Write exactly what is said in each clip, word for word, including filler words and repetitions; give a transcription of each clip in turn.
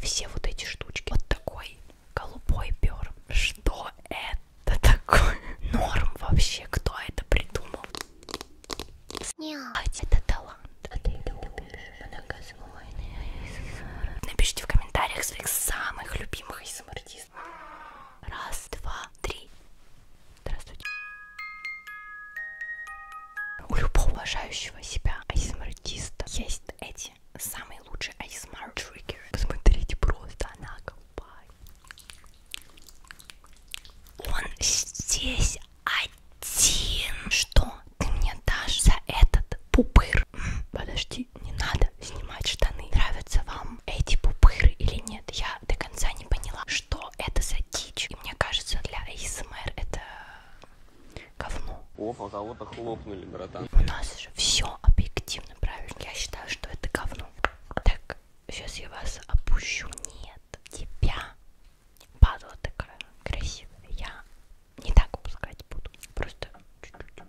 все вот эти штучки. Вот такой голубой Burn. Что это такое? Норм вообще, кто это придумал? Это талант. А ты любишь многослойный эй эс эм ар? Напишите в комментариях своих самых любимых эй эс эм артистов. Раз, два, три. Здравствуйте. У любого уважающего себя эй эс эм артиста есть эти самые лучшие эй эс эм ар триггеры. Посмотрите, просто она голубая. Он здесь один. Что ты мне дашь за этот пупыр? Подожди, не надо снимать штаны. Нравятся вам эти пупыры или нет? Я до конца не поняла, что это за дичь. И мне кажется, для эй эс эм ар это говно. Оф, а кого-то хлопнули, братан. У нас же все объективно правильно. Я считаю, что это говно. Так, сейчас я вас опущу. Нет, тебя. Падла такая красивая. Я не так опускать буду. Просто чуть-чуть.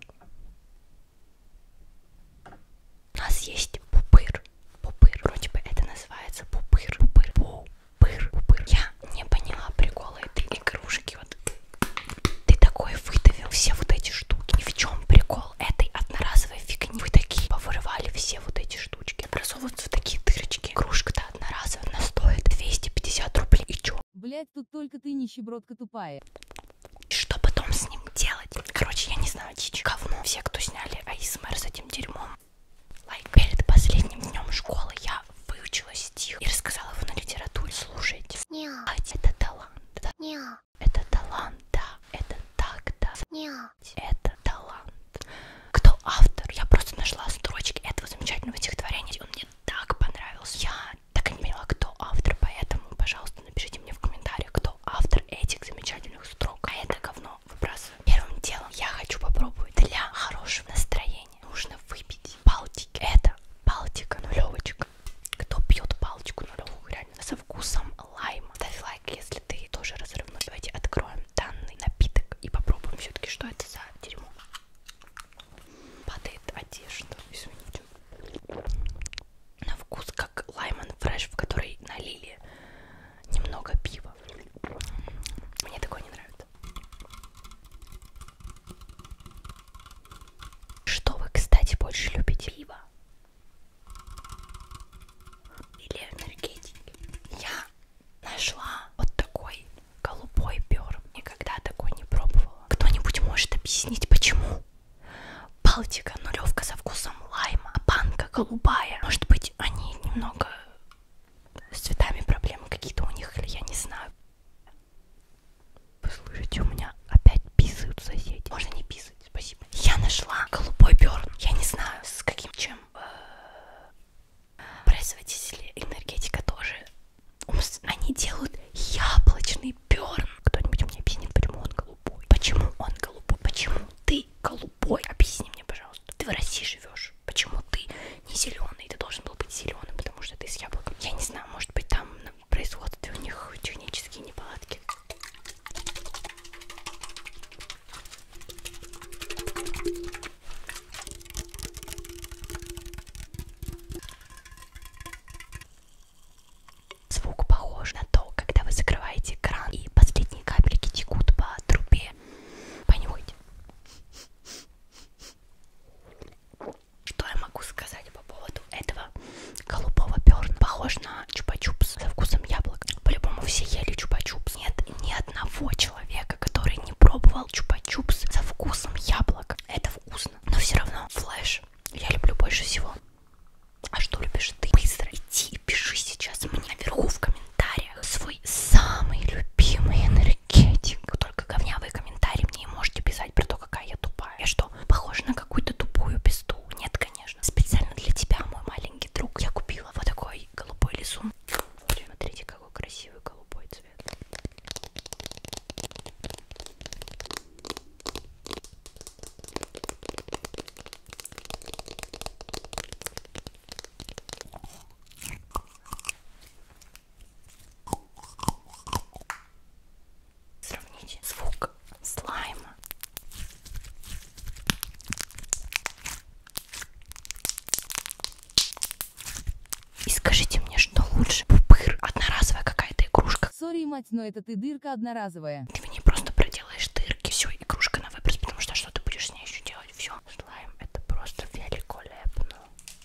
У нас есть пупыр. Пупыр. Вроде бы это называется пупыр. Пупыр. Пупыр. Пупыр. Я не поняла прикола этой игрушки. Вот ты такой выдавил все вот эти штуки. И в чем прикол этой одноразовой фигни? Вы такие повырывали все вот эти штучки. Образовываются такие дырочки. Игрушка-то одноразовая. Она стоит двести пятьдесят рублей. И чё? Блять, тут только ты нищебродка тупая. Что потом с ним делать? Короче, я не знаю, дичь. Говно. Все, кто сняли эй эс эм ар с этим дерьмом. Лайк. Перед последним днем школы я выучила стих и рассказала его на литературе. Слушайте. Ать, это талант. Да. Это талант, да. Это так, да. Это талант. Кто автор? Я просто нашла строчки этого замечательного стихотворения. Он мне так понравился. Я так и не поняла, кто автор, поэтому, пожалуйста, напишите мне в комментариях, кто автор этих замечательных строк. А это говно выбрасываю. Первым делом я хочу попробовать. Для хорошего настроения нужно выпить Балтики. Это Балтика нулевочка. Кто пьет Балтику нулевую, реально, со вкусом лайма? Ставь лайк, если ты тоже разрывной. Давайте откроем данный напиток и попробуем все-таки, что это за дерьмо. Падает одежда, извините. На вкус как лаймон фреш, в который налили немного пива. Мне такое не нравится. Что вы, кстати, больше любите? Пиво или энергетики? Я нашла вот такой голубой Burn. Никогда такой не пробовала. Кто-нибудь может объяснить, почему Балтика нулевка со вкусом лайма, а банка голубая? Может быть, они немного с цветами проблемы какие-то у них, или я не знаю. Послушайте, у меня опять писают соседи. Можно не писать, спасибо. Я нашла голубой Burn. Я не знаю, с каким чем. Производители энергетика тоже. Они делают яблочный Burn. Кто-нибудь мне объяснит, почему он голубой? Почему он голубой? Почему ты голубой? Объясни мне, пожалуйста. Ты в России живешь. Почему ты не зеленый? мать, но это ты дырка одноразовая. Ты в ней просто проделаешь дырки. Все, игрушка на выброс, потому что что ты будешь с ней еще делать? Все, слайм, это просто великолепно.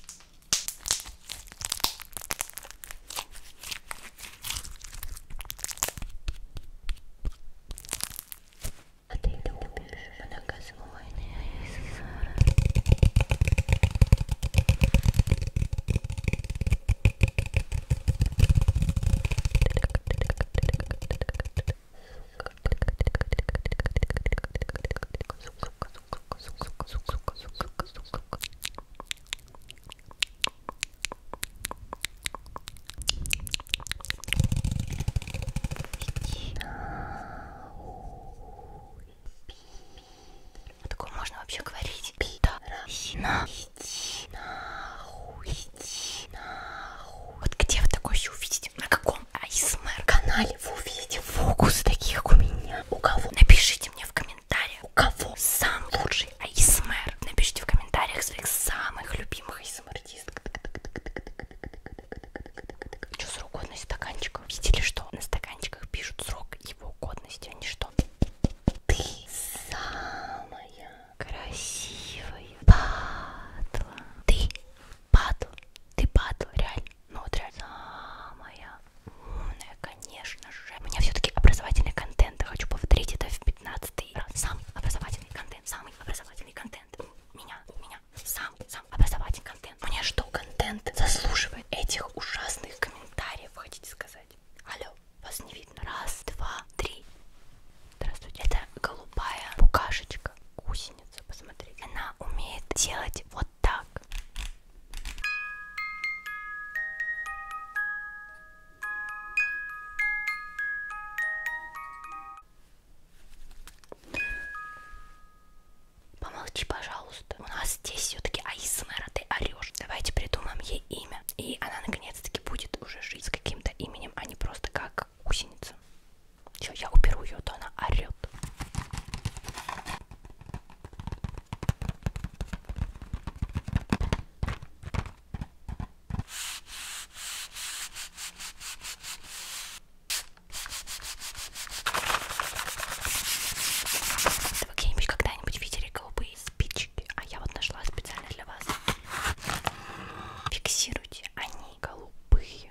А ты любишь многослойный АСМР? А такое можно вообще говорить? Пидорасина. Иди нахуй. Иди нахуй. Вот где вы такое еще увидите? На каком АСМР канале вы увидите фокус таких у меня? У кого? Напишите мне в комментариях. У кого сам лучший АСМР? Напишите в комментариях своих самых любимых АСМР-артистов. Что срок годности стаканчиков? Видели, что на стаканчиках пишут срок его годности, а не что? Ты самая красивая падла. Ты падла. Ты падла, реально. Ну вот реально. Самая умная, конечно же. У меня все-таки образовательный контент. Я хочу повторить это в пятнадцатый раз. Самый образовательный контент. Самый образовательный контент. Меня, меня. Сам, сам образовательный контент. Мне что, контент заслуживает этих ужасных комментариев, вы хотите сказать? Алло, вас не видно. Раз, два, три. Здравствуйте. Это голубая букашечка, гусеница, посмотрите. Она умеет делать вот так. Помолчи, пожалуйста. У нас здесь все-таки АСМР, а ты орешь. Давайте придумаем ей имя. И она наконец-таки будет уже жить с каким-то именем, а не просто как гусеница. Все, я уберу ее, то она орет. Вы где-нибудь когда-нибудь видели голубые спички? А я вот нашла специально для вас. Фиксируйте, они голубые.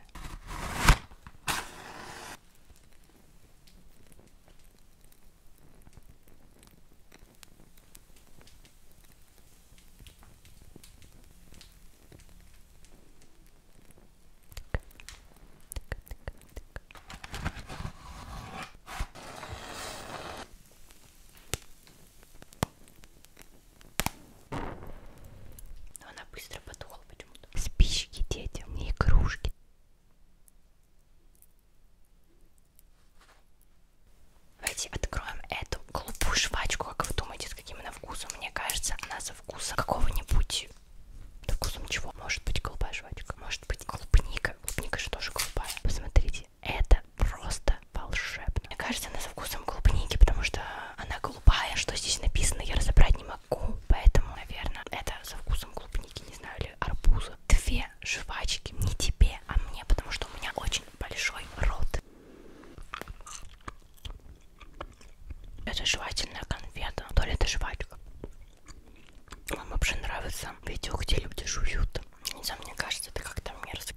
Но она быстро потухла почему-то. Спички детям, не игрушки. Давайте откроем эту голубую жвачку. Как вы думаете, с каким она вкусом? Мне кажется, она со вкусом какого-нибудь... Со вкусом чего? Может быть голубая жвачка, может быть клубника. Клубника же тоже голубая. Посмотрите, это просто волшебно. Мне кажется, она со вкусом клубники, потому что она голубая. Что здесь написано, я разобрать не могу. Поэтому, наверное, это со вкусом клубники, не знаю, или арбуза. Две жвачки не тебе, а мне, потому что у меня очень большой рот. Это жевательная конфета, то ли это жвачка. Вам вообще нравится видео, где люди жуют? Не знаю, мне кажется, это как-то мерзко.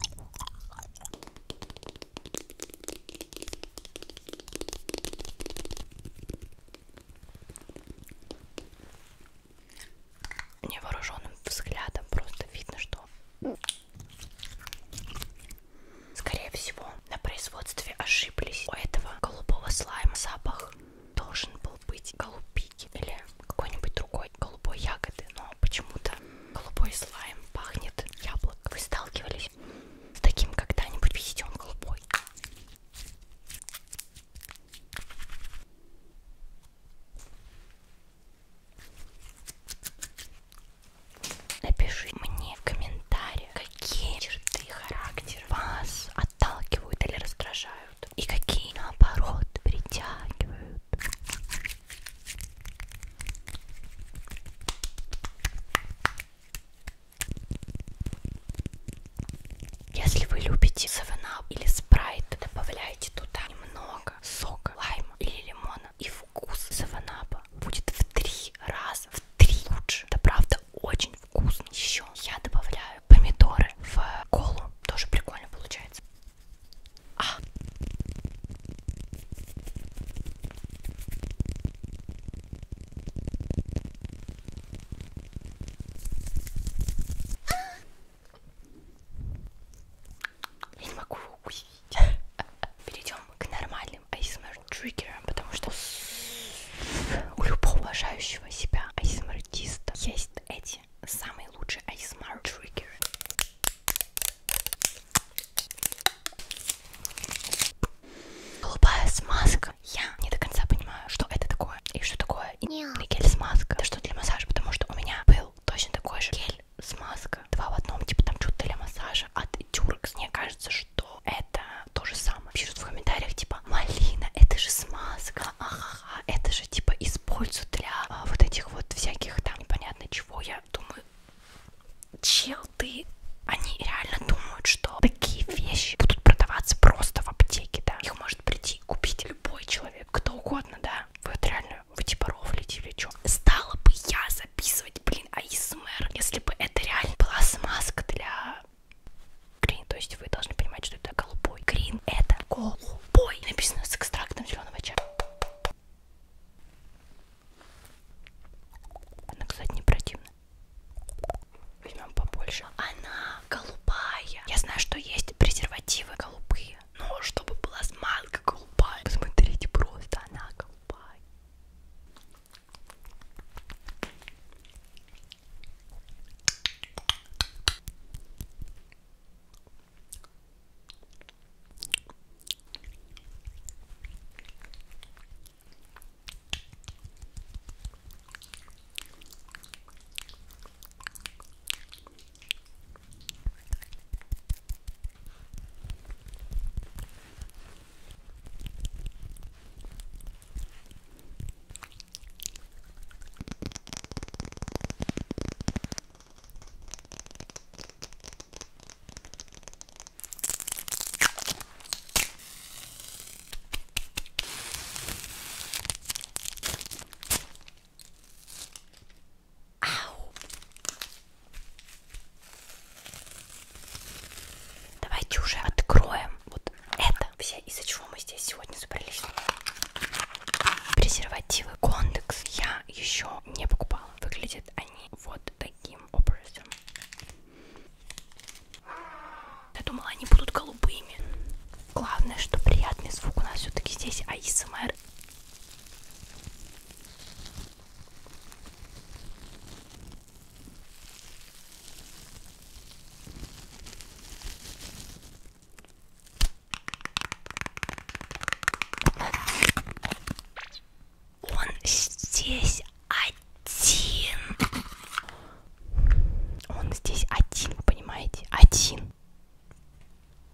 Невооруженным взглядом просто видно, что скорее всего на производстве ошиблись. У этого голубого слайма запах должен был быть голубики или какой-нибудь другой голубой ягоды, но почему-то голубой слайм пахнет яблоком. Вы сталкивались с таким когда-нибудь? Видите, он голубой.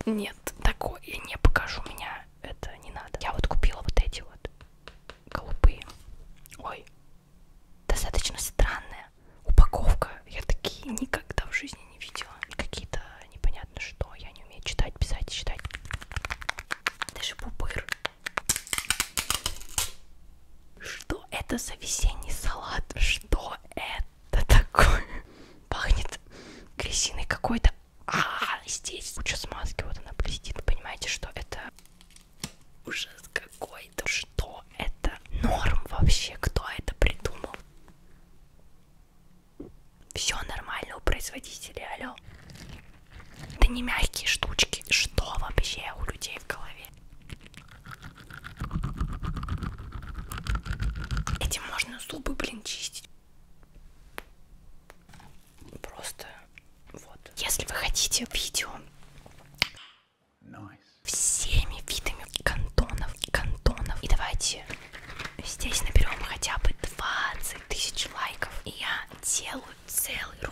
Нет, такое я не покажу, меня это не надо. Я вот купила вот эти вот голубые. Ой, достаточно странная упаковка. Я такие никогда в жизни не видела. Какие-то непонятно что. Я не умею читать, писать, считать. Даже пупыр. Что это за весенний салат? Что это такое? Пахнет грязиной какой-то. А, здесь куча смазки, вот она блестит. Понимаете, что это ужас какой-то? Что это? Норм вообще? Кто это придумал? Все нормально у производителя, алло. Это не мягкие штучки. Что вообще у людей в голове? Этим можно зубы, блин, чистить. Просто вот. Если вы хотите видео nice. Всеми видами кантонов, кантонов, и давайте здесь наберем хотя бы двадцать тысяч лайков, и я делаю целый